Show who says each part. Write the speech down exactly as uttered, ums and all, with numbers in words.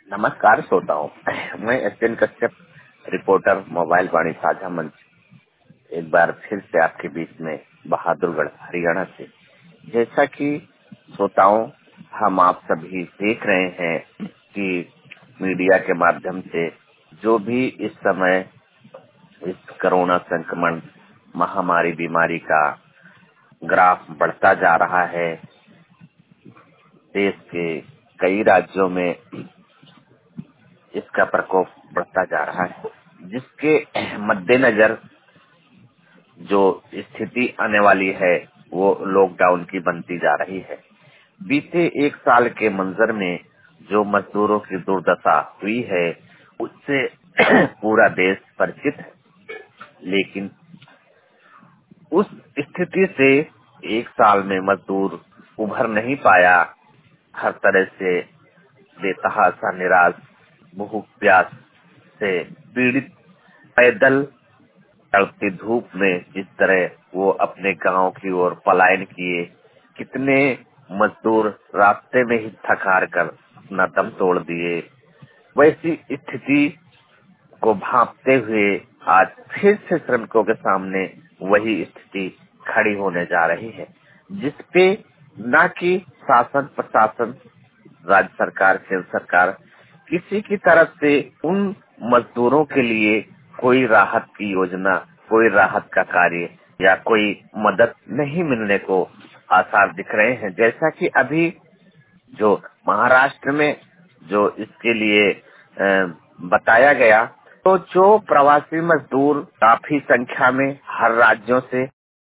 Speaker 1: नमस्कार श्रोताओं। मैं S N Kashyap, reporter, mobile Vaani साझा मंच, एक बार फिर से आपके बीच में बहादुरगढ़ हरियाणा से। जैसा कि श्रोताओं हम आप सभी देख रहे हैं कि मीडिया के माध्यम से जो भी इस समय इस कोरोना संक्रमण महामारी बीमारी का ग्राफ बढ़ता जा रहा है, देश के कई राज्यों में इसका प्रकोप बढ़ता जा रहा है, जिसके मद्देनजर जो स्थिति आने वाली है वो लॉकडाउन की बनती जा रही है। बीते एक साल के मंजर में जो मजदूरों की दुर्दशा हुई है उससे पूरा देश परिचित है, लेकिन उस स्थिति से एक साल में मजदूर उभर नहीं पाया। हर तरह से बेतहाशा, निराश, भूख प्यास से पीड़ित, पैदल तड़पती धूप में जिस तरह वो अपने गांव की ओर पलायन किए, कितने मजदूर रास्ते में ही थक हार कर अपना दम तोड़ दिए। वैसी स्थिति को भांपते हुए आज फिर से श्रमिकों के सामने वही स्थिति खड़ी होने जा रही है, जिसपे न कि शासन प्रशासन, राज्य सरकार, केंद्र सरकार, किसी की तरफ से उन मजदूरों के लिए कोई राहत की योजना, कोई राहत का कार्य या कोई मदद नहीं मिलने को आसार दिख रहे हैं। जैसा कि अभी जो महाराष्ट्र में जो इसके लिए अ, बताया गया, तो जो प्रवासी मजदूर काफी संख्या में हर राज्यों से